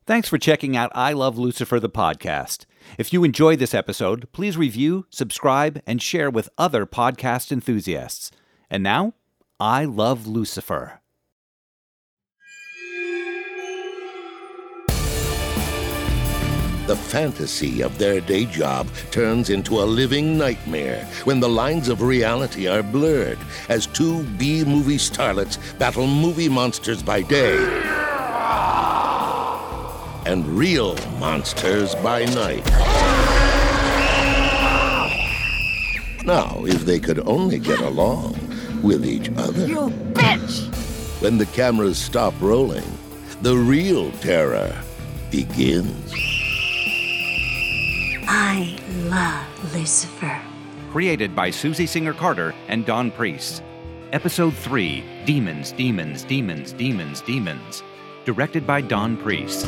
Thanks for checking out I Love Lucifer, the podcast. If you enjoyed this episode, please review, subscribe, and share with other podcast enthusiasts. And now, I Love Lucifer. The fantasy of their day job turns into a living nightmare when the lines of reality are blurred as two B-movie starlets battle movie monsters by day and real monsters by night. Now, if they could only get along with each other. You bitch! When the cameras stop rolling, the real terror begins. I Love Lucifer. Created by Susie Singer-Carter and Don Priest. Episode 3, Demons, Demons, Demons, Demons, Demons. Directed by Don Priest.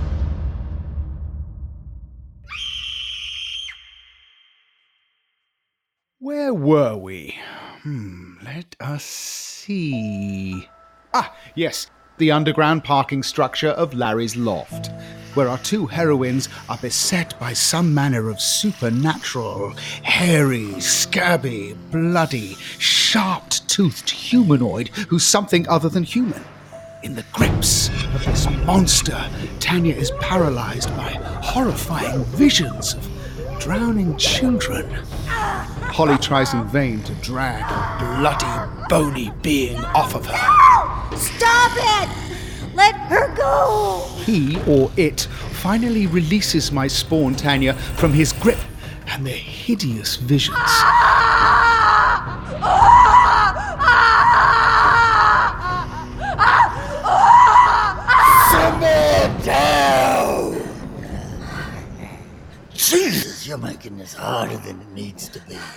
Where were we? Let us see. Yes, the underground parking structure of Larry's loft, where our two heroines are beset by some manner of supernatural, hairy, scabby, bloody, sharp-toothed humanoid who's something other than human. In the grips of this monster, Tanya is paralyzed by horrifying visions of drowning children. Holly tries in vain to drag the bloody, bony being off of her. Stop it! Let her go! He, or it, finally releases my spawn Tanya from his grip and their hideous visions. Simmer down! Jesus, you're making this harder than it needs to be.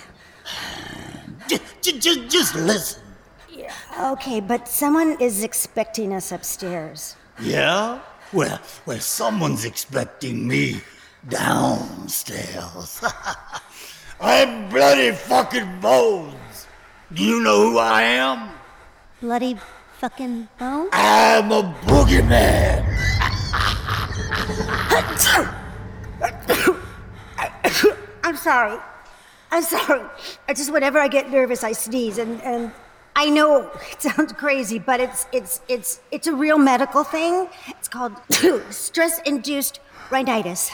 Just listen. Yeah, okay, but someone is expecting us upstairs. Yeah? Well, someone's expecting me downstairs. I'm Bloody fucking Bones. Do you know who I am? Bloody fucking bone? I'm a boogeyman. I'm sorry. I just, whenever I get nervous, I sneeze, and I know it sounds crazy, but it's a real medical thing. It's called stress-induced rhinitis.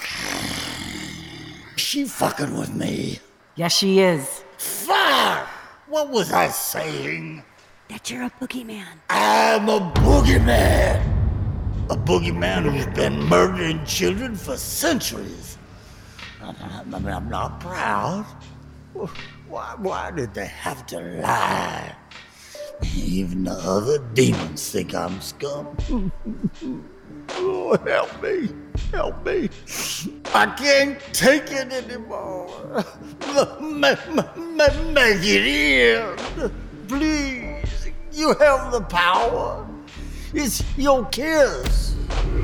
She fucking with me. Yes, she is. Fuck! What was I saying? That you're a boogeyman. I'm a boogeyman. A boogeyman who's been murdering children for centuries. I'm not proud. Why did they have to lie? Even the other demons think I'm scum. Oh, help me. I can't take it anymore. Make it end. Please, you have the power. It's your kiss.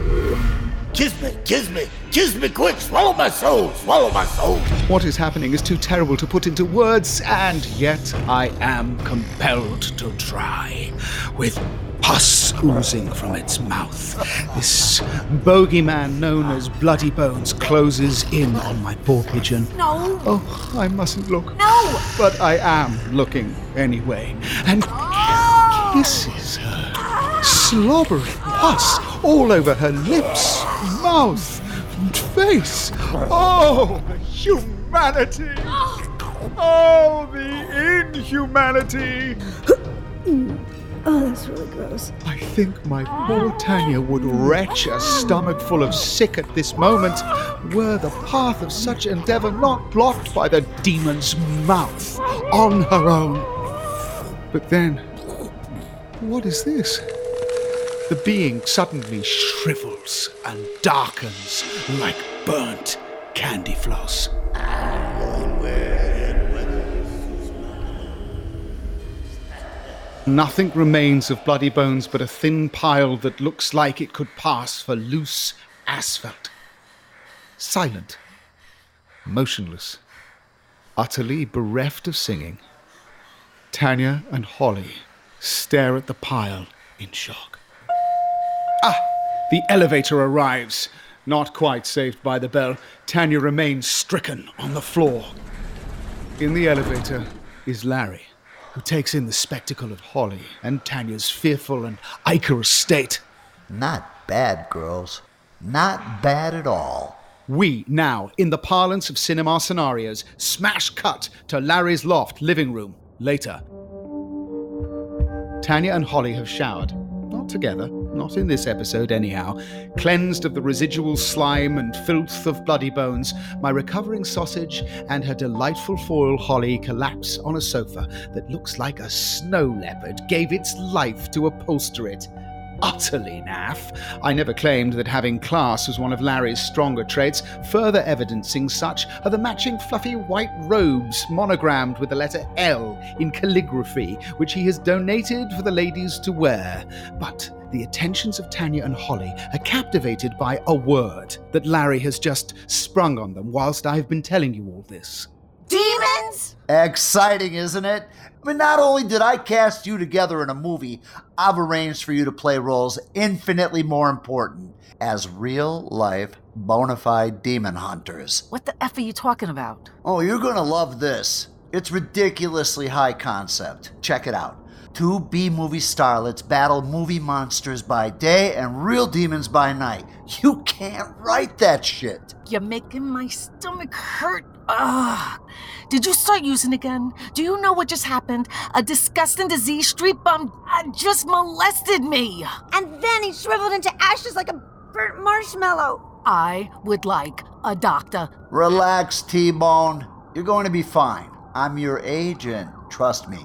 Kiss me quick, swallow my soul. What is happening is too terrible to put into words, and yet I am compelled to try. With pus oozing from its mouth, this bogeyman known as Bloody Bones closes in on my poor pigeon. No. Oh, I mustn't look. No. But I am looking anyway, and kisses her, slobbering pus all over her lips, mouth, and face. Oh, the humanity! Oh, the inhumanity! Oh, that's really gross. I think my poor Tanya would retch a stomach full of sick at this moment were the path of such endeavor not blocked by the demon's mouth on her own. But then, what is this? The being suddenly shrivels and darkens like burnt candy floss. Nothing remains of Bloody Bones but a thin pile that looks like it could pass for loose asphalt. Silent, motionless, utterly bereft of singing, Tanya and Holly stare at the pile in shock. The elevator arrives. Not quite saved by the bell, Tanya remains stricken on the floor. In the elevator is Larry, who takes in the spectacle of Holly and Tanya's fearful and ichorous state. Not bad, girls. Not bad at all. We now, in the parlance of cinema scenarios, smash cut to Larry's loft living room. Later. Tanya and Holly have showered. Not together, not in this episode anyhow. Cleansed of the residual slime and filth of bloody bones, my recovering sausage and her delightful foil Holly collapse on a sofa that looks like a snow leopard gave its life to upholster it. Utterly naff. I never claimed that having class was one of Larry's stronger traits. Further evidencing such are the matching fluffy white robes monogrammed with the letter L in calligraphy, which he has donated for the ladies to wear. But the attentions of Tanya and Holly are captivated by a word that Larry has just sprung on them whilst I've been telling you all this. Demons? Exciting, isn't it? I mean, not only did I cast you together in a movie, I've arranged for you to play roles infinitely more important as real-life, bona fide demon hunters. What the F are you talking about? Oh, you're gonna love this. It's ridiculously high concept. Check it out. 2 B-movie starlets battle movie monsters by day and real demons by night. You can't write that shit. You're making my stomach hurt. Ugh. Did you start using again? Do you know what just happened? A disgusting disease street bum just molested me. And then he shriveled into ashes like a burnt marshmallow. I would like a doctor. Relax, T-Bone. You're going to be fine. I'm your agent. Trust me.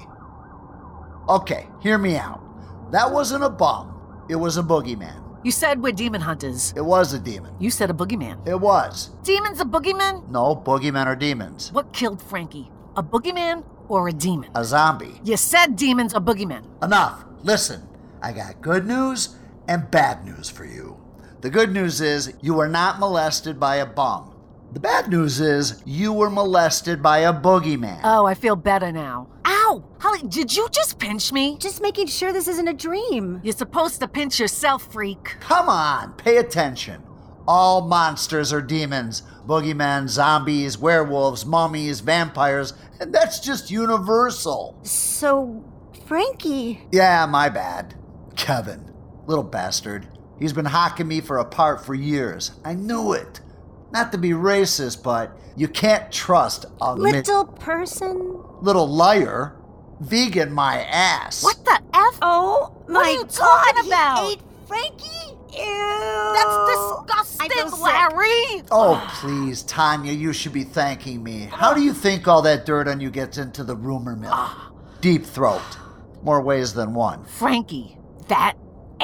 Okay, hear me out. That wasn't a bum. It was a boogeyman. You said we're demon hunters. It was a demon. You said a boogeyman. It was. Demons a boogeyman? No, boogeymen are demons. What killed Frankie? A boogeyman or a demon? A zombie. You said demons are boogeymen. Enough. Listen, I got good news and bad news for you. The good news is you were not molested by a bum. The bad news is you were molested by a boogeyman. Oh, I feel better now. Ow! Holly, did you just pinch me? Just making sure this isn't a dream. You're supposed to pinch yourself, freak. Come on, pay attention. All monsters are demons. Boogeymen, zombies, werewolves, mummies, vampires, and that's just universal. So, Frankie... Yeah, my bad. Kevin, little bastard. He's been hawking me for a part for years. I knew it. Not to be racist, but you can't trust a little person? Little liar. Vegan my ass. What the F? Oh, what my are you God, talking about? He ate Frankie? Ew. That's disgusting, Larry. Oh, please, Tanya, you should be thanking me. How do you think all that dirt on you gets into the rumor mill? Deep throat. More ways than one. Frankie, that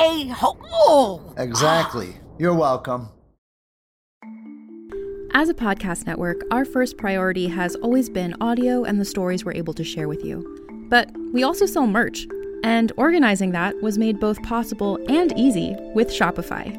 a-hole. Exactly. You're welcome. As a podcast network, our first priority has always been audio and the stories we're able to share with you. But we also sell merch, and organizing that was made both possible and easy with Shopify.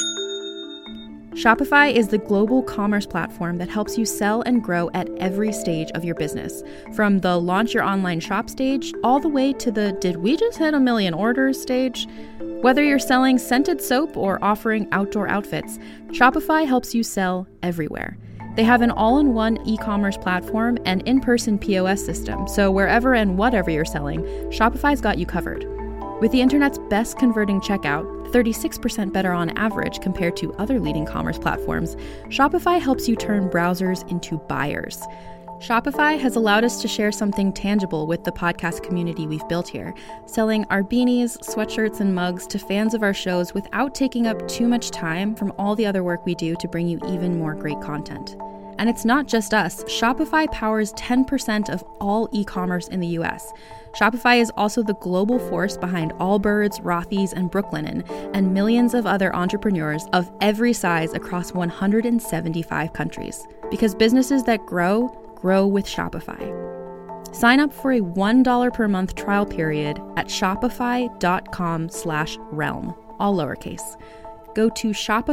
Shopify is the global commerce platform that helps you sell and grow at every stage of your business, from the launch your online shop stage all the way to the did we just hit 1 million orders stage. Whether you're selling scented soap or offering outdoor outfits, Shopify helps you sell everywhere. They have an all-in-one e-commerce platform and in-person POS system, so wherever and whatever you're selling, Shopify's got you covered. With the internet's best converting checkout, 36% better on average compared to other leading commerce platforms, Shopify helps you turn browsers into buyers. Shopify has allowed us to share something tangible with the podcast community we've built here, selling our beanies, sweatshirts, and mugs to fans of our shows without taking up too much time from all the other work we do to bring you even more great content. And it's not just us. Shopify powers 10% of all e-commerce in the US. Shopify is also the global force behind Allbirds, Rothy's, and Brooklinen, and millions of other entrepreneurs of every size across 175 countries. Because businesses that grow with Shopify. Sign up for a $1 per month trial period at shopify.com/realm, all lowercase. Go to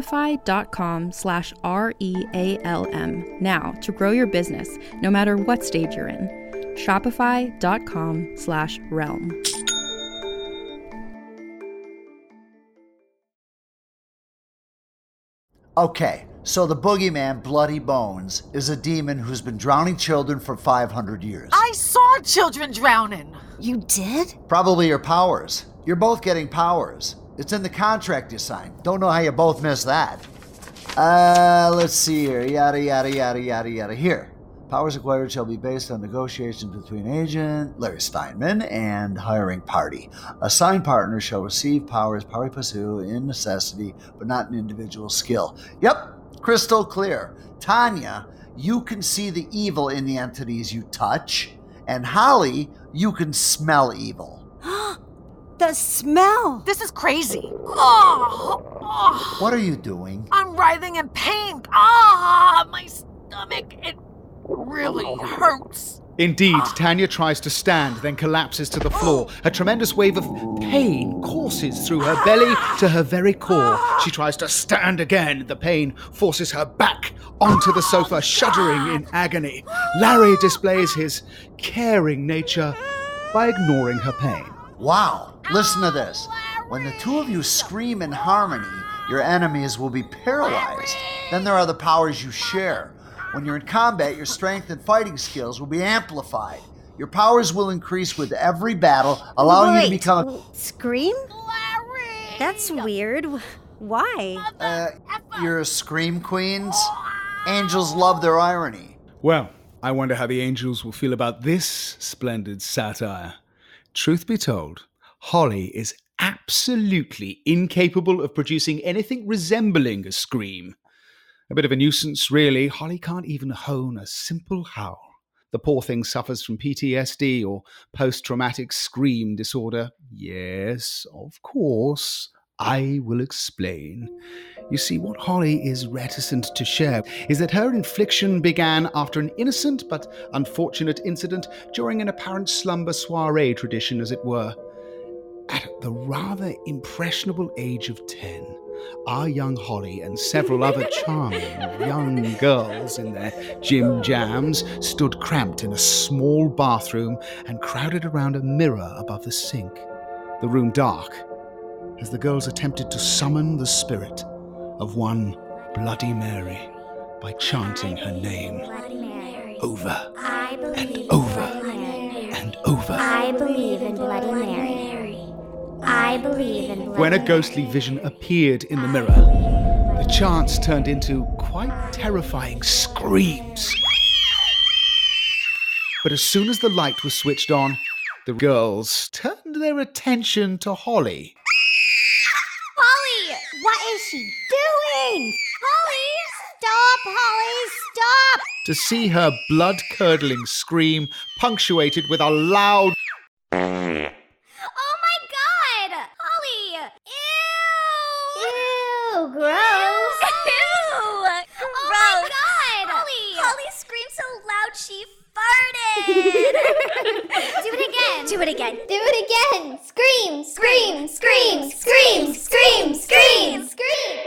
shopify.com/REALM now to grow your business, no matter what stage you're in. Shopify.com/realm. Okay, so the boogeyman, Bloody Bones, is a demon who's been drowning children for 500 years. I saw children drowning. You did? Probably your powers. You're both getting powers. It's in the contract you signed. Don't know how you both missed that. Let's see here. Yada, yada, yada, yada, yada. Here. Powers acquired shall be based on negotiations between agent Larry Steinman and hiring party. Assigned partner shall receive powers pari passu in necessity, but not in individual skill. Yep, crystal clear. Tanya, you can see the evil in the entities you touch. And Holly, you can smell evil. The smell! This is crazy. Oh, What are you doing? I'm writhing in pain. My stomach, it really hurts. Indeed, Tanya tries to stand, then collapses to the floor. A tremendous wave of pain courses through her belly to her very core. She tries to stand again. The pain forces her back onto the sofa, shuddering in agony. Larry displays his caring nature by ignoring her pain. Wow, listen to this. When the two of you scream in harmony, your enemies will be paralyzed. Then there are the powers you share. When you're in combat, your strength and fighting skills will be amplified. Your powers will increase with every battle, allowing you to become Scream? Larry! That's weird. Why? You're scream queens. Angels love their irony. Well, I wonder how the angels will feel about this splendid satire. Truth be told, Holly is absolutely incapable of producing anything resembling a scream. A bit of a nuisance, really. Holly can't even hone a simple howl. The poor thing suffers from PTSD or post-traumatic scream disorder. Yes, of course. I will explain. You see, what Holly is reticent to share is that her infliction began after an innocent but unfortunate incident during an apparent slumber soiree tradition, as it were. At the rather impressionable age of 10, our young Holly and several other charming young girls in their gym jams stood cramped in a small bathroom and crowded around a mirror above the sink. The room dark, as the girls attempted to summon the spirit of one Bloody Mary by chanting her name over and over and over. I believe in Bloody Mary. I believe in Bloody When a ghostly vision appeared in the mirror, the chants turned into quite terrifying screams. But as soon as the light was switched on, the girls turned their attention to Holly. Holly! What is she doing? Holly! Stop, Holly! Stop! To see her blood-curdling scream punctuated with a loud Oh my god! Holly! Ew! Ew, gross! Ew! Oh my god! Holly screamed so loud she farted! Do it again! Do it again! Do it again! Scream! Scream! Scream! Scream! Scream! Scream! Scream!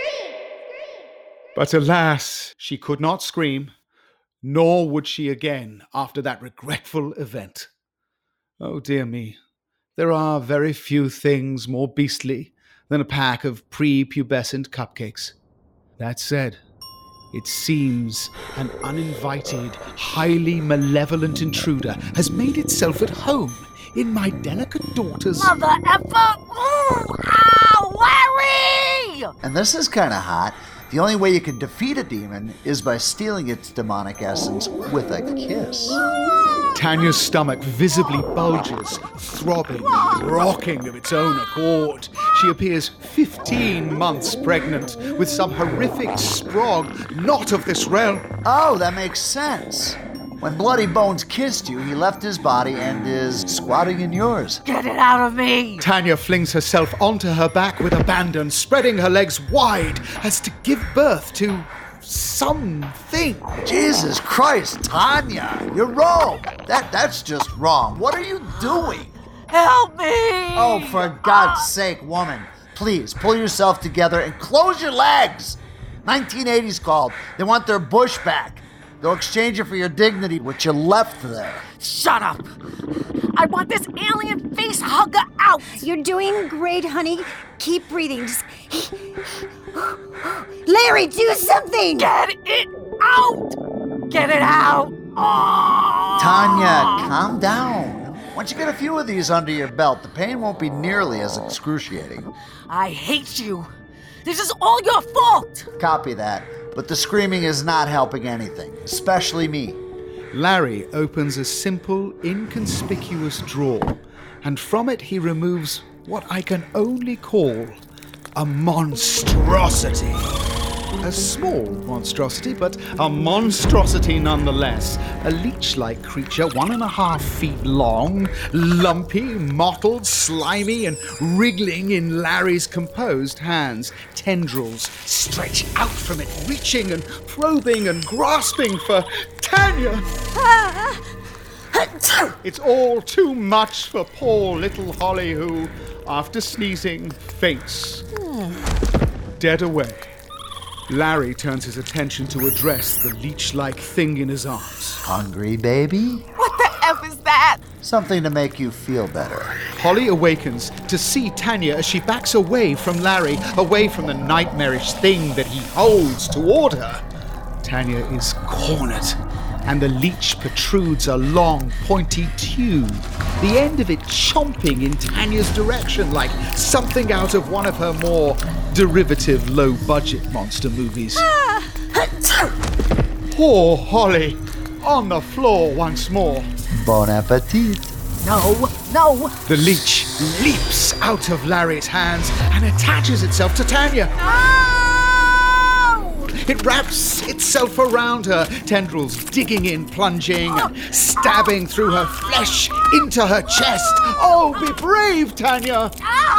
But alas, she could not scream, nor would she again after that regretful event. Oh dear me, there are very few things more beastly than a pack of prepubescent cupcakes. That said, it seems an uninvited, highly malevolent intruder has made itself at home in my delicate daughter's... Mother effer! Ooh! Ow! Larry! And this is kind of hot. The only way you can defeat a demon is by stealing its demonic essence with a kiss. Tanya's stomach visibly bulges, throbbing, rocking of its own accord. She appears 15 months pregnant with some horrific sprog not of this realm. Oh, that makes sense. When Bloody Bones kissed you, he left his body and is squatting in yours. Get it out of me! Tanya flings herself onto her back with abandon, spreading her legs wide as to give birth to something. Jesus Christ, Tanya, you're wrong. That's just wrong. What are you doing? Help me! Oh, for God's sake, woman, please pull yourself together and close your legs. 1980's called. They want their bush back. They'll exchange it for your dignity, which you left there. Shut up! I want this alien face hugger out! You're doing great, honey. Keep breathing. Just... Larry! Larry, do something! Get it out! Get it out! Oh! Tanya, calm down. Once you get a few of these under your belt, the pain won't be nearly as excruciating. I hate you. This is all your fault. Copy that. But the screaming is not helping anything, especially me. Larry opens a simple, inconspicuous drawer, and from it he removes what I can only call a monstrosity. A small monstrosity, but a monstrosity nonetheless. A leech-like creature, 1.5 feet long, lumpy, mottled, slimy, and wriggling in Larry's composed hands. Tendrils stretch out from it, reaching and probing and grasping for Tanya. It's all too much for poor little Holly, who, after sneezing, faints. Dead away. Larry turns his attention to address the leech-like thing in his arms. Hungry, baby? What the F is that? Something to make you feel better. Holly awakens to see Tanya as she backs away from Larry, away from the nightmarish thing that he holds toward her. Tanya is cornered, and the leech protrudes a long, pointy tube, the end of it chomping in Tanya's direction like something out of one of her more derivative low-budget monster movies. Poor Holly, on the floor once more. Bon appetit. No. The leech leaps out of Larry's hands and attaches itself to Tanya. It wraps itself around her, tendrils digging in, plunging, and stabbing through her flesh into her chest. Oh, be brave, Tanya!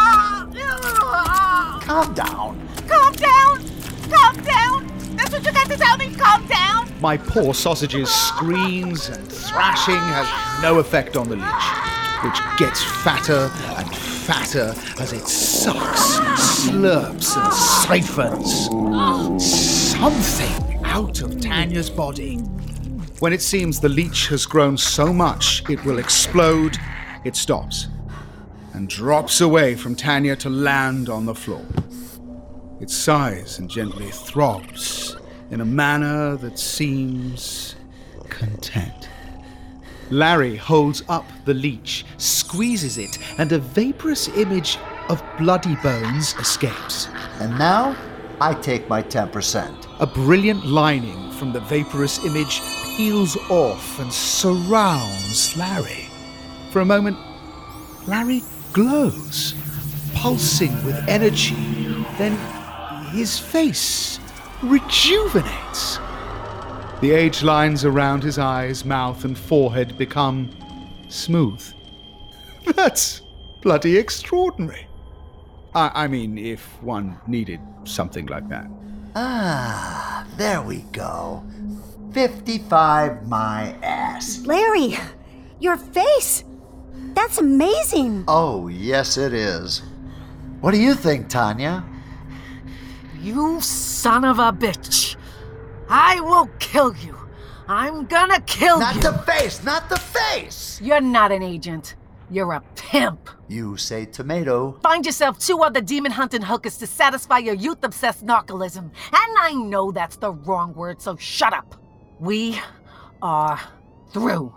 Calm down. Calm down! Calm down! That's what you got to tell me, calm down! My poor sausage's screams and thrashing has no effect on the leech, which gets fatter and fatter as it sucks, slurps, and siphons something out of Tanya's body. When it seems the leech has grown so much it will explode, it stops and drops away from Tanya to land on the floor. It sighs and gently throbs in a manner that seems content. Larry holds up the leech, squeezes it, and a vaporous image of bloody bones escapes. And now, I take my 10%. A brilliant lining from the vaporous image peels off and surrounds Larry. For a moment, Larry glows, pulsing with energy. Then his face rejuvenates. The age lines around his eyes, mouth, and forehead become smooth. That's bloody extraordinary. I mean, if one needed something like that. Ah, there we go. 55 my ass. Larry, your face! That's amazing! Oh, yes it is. What do you think, Tanya? You son of a bitch. I will kill you. I'm gonna kill you. Not the face, not the face! You're not an agent. You're a pimp. You say tomato. Find yourself 2 other demon-hunting hookers to satisfy your youth-obsessed narcolism. And I know that's the wrong word, so shut up. We are through.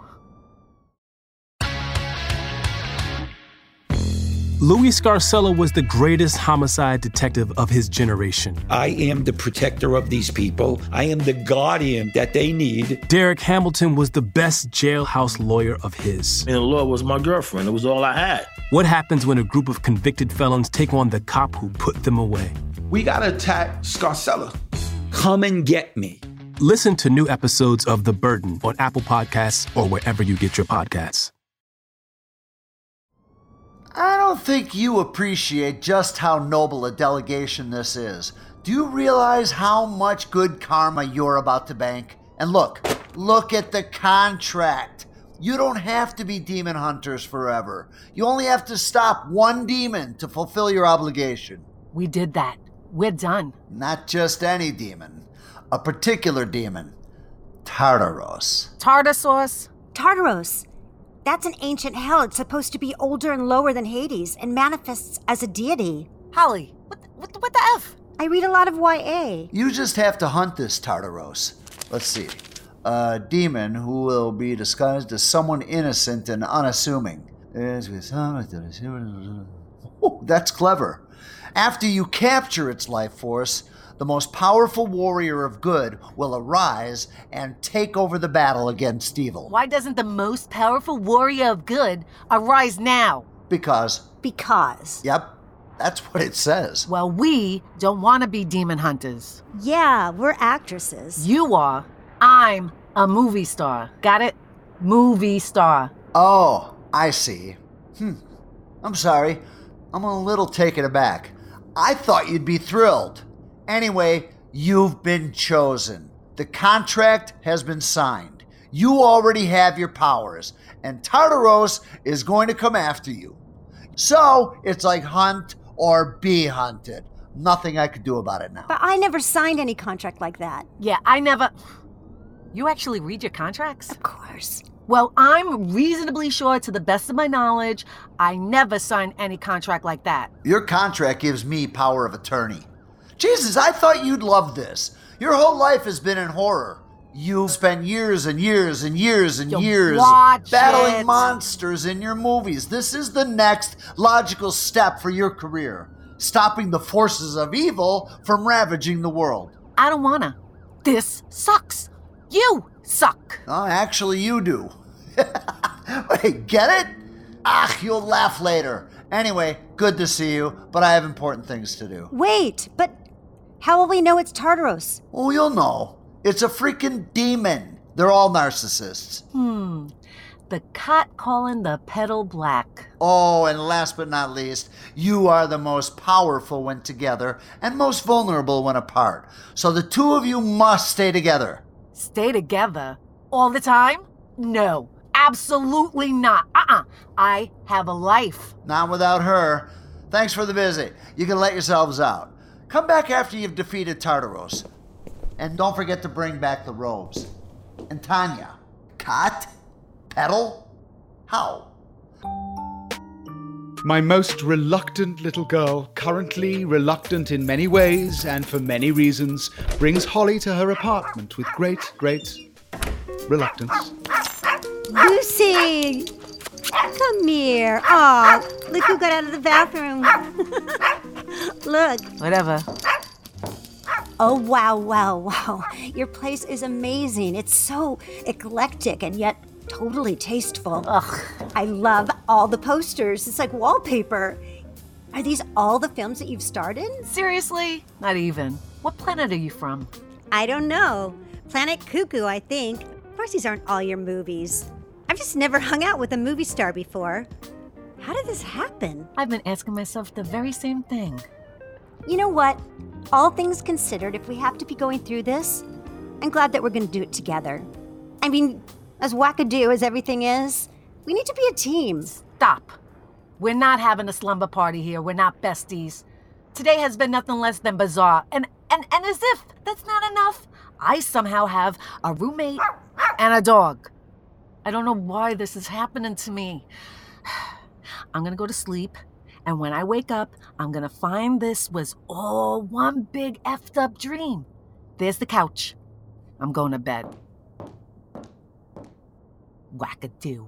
Louis Scarcella was the greatest homicide detective of his generation. I am the protector of these people. I am the guardian that they need. Derek Hamilton was the best jailhouse lawyer of his. And the law was my girlfriend. It was all I had. What happens when a group of convicted felons take on the cop who put them away? We gotta attack Scarcella. Come and get me. Listen to new episodes of The Burden on Apple Podcasts or wherever you get your podcasts. I don't think you appreciate just how noble a delegation this is. Do you realize how much good karma you're about to bank? And look at the contract. You don't have to be demon hunters forever. You only have to stop one demon to fulfill your obligation. We did that. We're done. Not just any demon. A particular demon. Tartaros. Tartar sauce? Tartaros. That's an ancient hell. It's supposed to be older and lower than Hades and manifests as a deity. Holly, what the F? I read a lot of YA. You just have to hunt this Tartaros. Let's see. A demon who will be disguised as someone innocent and unassuming. Oh, that's clever. After you capture its life force, the most powerful warrior of good will arise and take over the battle against evil. Why doesn't the most powerful warrior of good arise now? Because. Because. Yep, that's what it says. Well, we don't want to be demon hunters. Yeah, we're actresses. You are. I'm a movie star. Got it? Movie star. Oh, I see. I'm sorry. I'm a little taken aback. I thought you'd be thrilled. Anyway, you've been chosen. The contract has been signed. You already have your powers, and Tartaros is going to come after you. So, it's like hunt or be hunted. Nothing I could do about it now. But I never signed any contract like that. Yeah, I never... You actually read your contracts? Of course. Well, I'm reasonably sure, to the best of my knowledge, I never signed any contract like that. Your contract gives me power of attorney. Jesus, I thought you'd love this. Your whole life has been in horror. You've spent years and years and years and years battling monsters in your movies. This is the next logical step for your career. Stopping the forces of evil from ravaging the world. I don't wanna. This sucks. You suck. Oh, actually, you do. Wait, get it? You'll laugh later. Anyway, good to see you, but I have important things to do. Wait, but how will we know it's Tartaros? Oh, you'll know. It's a freaking demon. They're all narcissists. The cat calling the pedal black. Oh, and last but not least, you are the most powerful when together and most vulnerable when apart. So the two of you must stay together. Stay together? All the time? No, absolutely not. I have a life. Not without her. Thanks for the visit. You can let yourselves out. Come back after you've defeated Tartaros. And don't forget to bring back the robes. And Tanya. Cat? Pedal? How? My most reluctant little girl, currently reluctant in many ways and for many reasons, brings Holly to her apartment with great reluctance. Lucy! Come here. Aw, look who got out of the bathroom. Look. Whatever. Oh, wow. Your place is amazing. It's so eclectic and yet totally tasteful. Ugh. I love all the posters. It's like wallpaper. Are these all the films that you've starred in? Seriously? Not even. What planet are you from? I don't know. Planet Cuckoo, I think. Of course, these aren't all your movies. I've just never hung out with a movie star before. How did this happen? I've been asking myself the very same thing. You know what? All things considered, if we have to be going through this, I'm glad that we're going to do it together. I mean, as wackadoo as everything is, we need to be a team. Stop. We're not having a slumber party here. We're not besties. Today has been nothing less than bizarre. And as if that's not enough, I somehow have a roommate and a dog. I don't know why this is happening to me. I'm going to go to sleep. And when I wake up, I'm going to find this was all one big effed up dream. There's the couch. I'm going to bed. Wackadoo.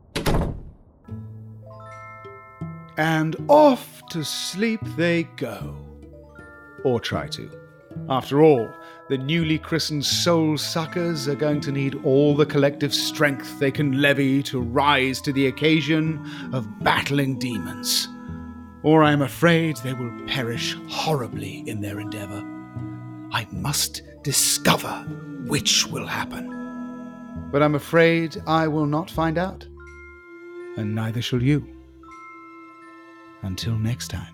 And off to sleep they go. Or try to. After all, the newly christened soul suckers are going to need all the collective strength they can levy to rise to the occasion of battling demons. Or I am afraid they will perish horribly in their endeavor. I must discover which will happen. But I'm afraid I will not find out. And neither shall you. Until next time.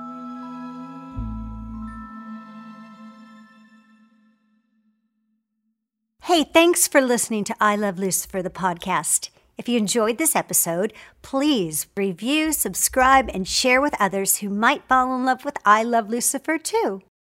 Hey, thanks for listening to I Love Lucifer, the podcast. If you enjoyed this episode, please review, subscribe, and share with others who might fall in love with I Love Lucifer too.